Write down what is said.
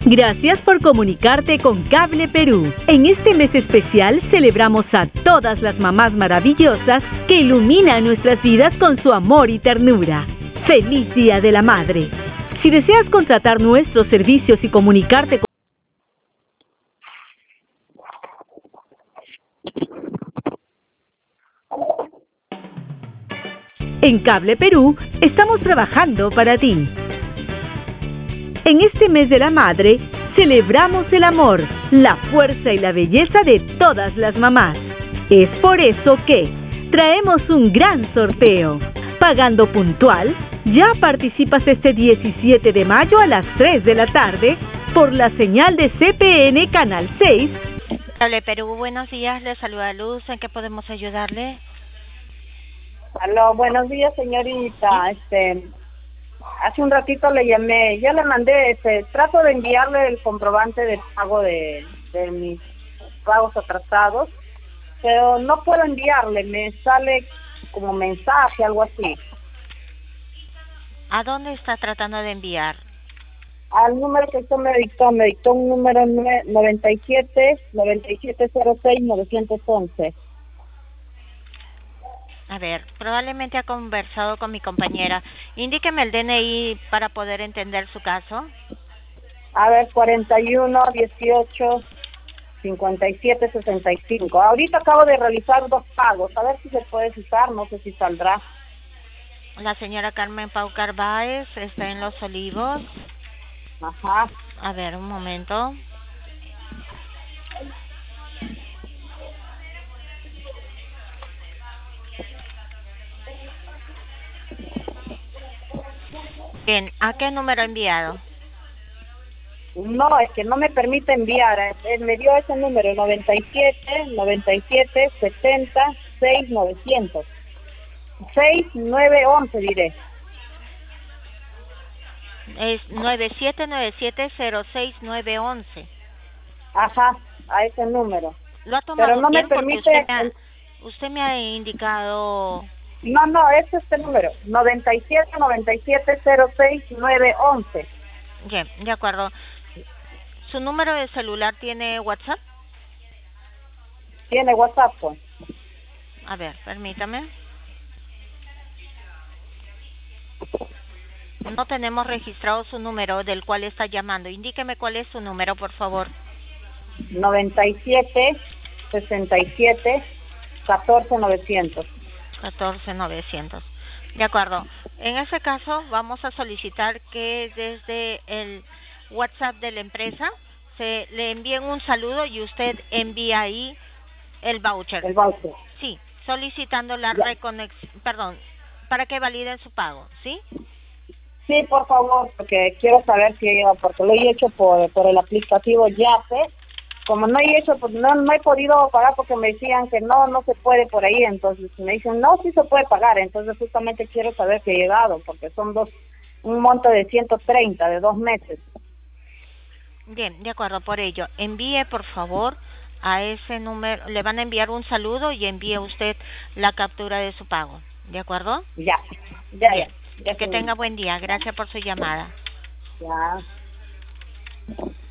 Gracias por comunicarte con Cable Perú. En este mes especial celebramos a todas las mamás maravillosas que iluminan nuestras vidas con su amor y ternura. ¡Feliz Día de la Madre! Si deseas contratar nuestros servicios y comunicarte con... En Cable Perú estamos trabajando para ti. En este mes de la madre, celebramos el amor, la fuerza y la belleza de todas las mamás. Es por eso que traemos un gran sorteo. Pagando puntual, ya participas este 17 de mayo a las 3 de la tarde por la señal de CPN Canal 6. Cable Perú, buenos días, le saluda Luz, ¿en qué podemos ayudarle? Aló, buenos días, señorita. Hace un ratito le llamé, yo le mandé, trato de enviarle el comprobante de pago de mis pagos atrasados, pero no puedo enviarle, me sale como mensaje, algo así. ¿A dónde está tratando de enviar? Al número que usted me dictó un número 9706-911. A ver, probablemente ha conversado con mi compañera. Indíqueme el DNI para poder entender su caso. A ver, 41 18 57 65. Ahorita acabo de realizar 2 pagos, a ver si se puede usar, no sé si saldrá. La señora Carmen Pau Carváez está en Los Olivos. Ajá. A ver, un momento. Bien, ¿a qué número ha enviado? No, es que no me permite enviar. Me dio ese número, 97 70 6900. 6911 diré. Es 9797060911. Ajá, a ese número. Lo ha tomado Pero no me bien porque permite. usted me ha indicado... No, es este número, 97 Bien, de acuerdo. ¿Su número de celular tiene WhatsApp? Tiene WhatsApp, pues. A ver, permítame. No tenemos registrado su número del cual está llamando. Indíqueme cuál es su número, por favor. 97 67 14 900. 14900. De acuerdo. En ese caso, vamos a solicitar que desde el WhatsApp de la empresa se le envíen un saludo y usted envía ahí el voucher. El voucher. Sí, solicitando la reconexión, perdón, para que validen su pago, ¿sí? Sí, por favor, porque quiero saber si, porque lo he hecho por el aplicativo Yape. Como no he hecho, pues no he podido pagar porque me decían que no se puede por ahí. Entonces me dicen, no, sí se puede pagar. Entonces justamente quiero saber si he llegado, porque son un monto de 130 de 2 meses. Bien, de acuerdo, por ello, envíe por favor a ese número, le van a enviar un saludo y envíe usted la captura de su pago, ¿de acuerdo? Ya. Que tenga buen día, gracias por su llamada. Ya.